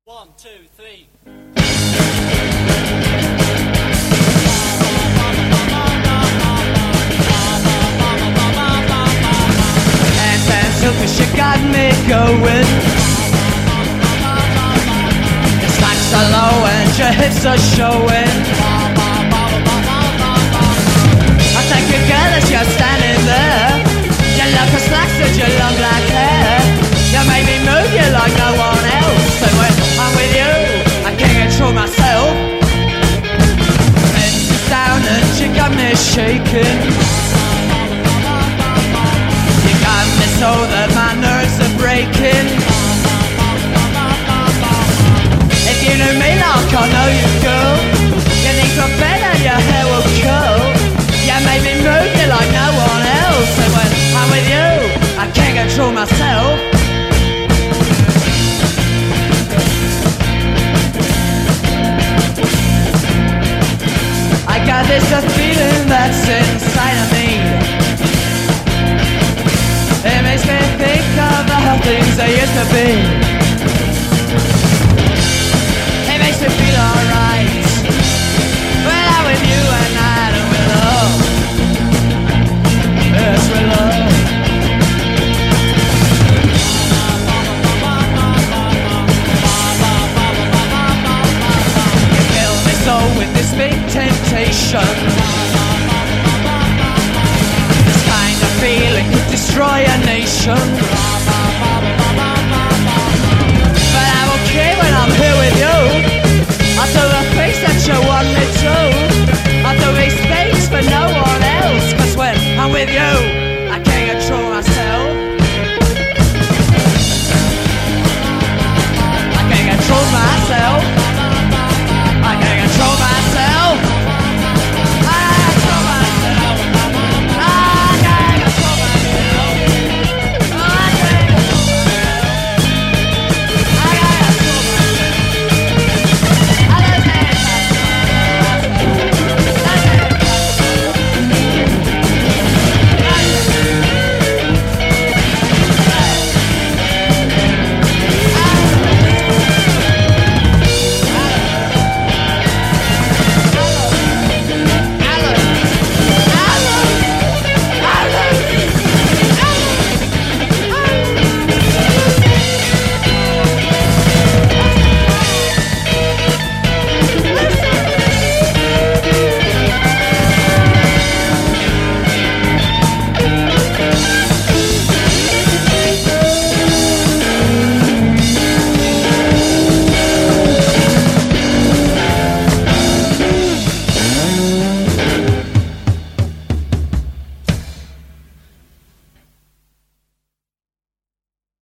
1, 2, 3. Cause you got me going. Your slacks are low and your hips are showing. I take a girl as you're standing there. You look as slacks with your long black hair. You make me move you like no one else. And when I'm with you, I can't control myself. Head down and you got me shaking. So that my nerves are breaking. If you knew me like I know you, girl, your knees were better, your hair will curl. You made me move you like no one else. And when I'm with you, I can't control myself. I got this feeling that's inside of me. It makes me think of how things they used to be. It makes me feel alright when I'm with you and I and with love. Yes, with love. You kill me so with this big temptation. Feeling could destroy a nation.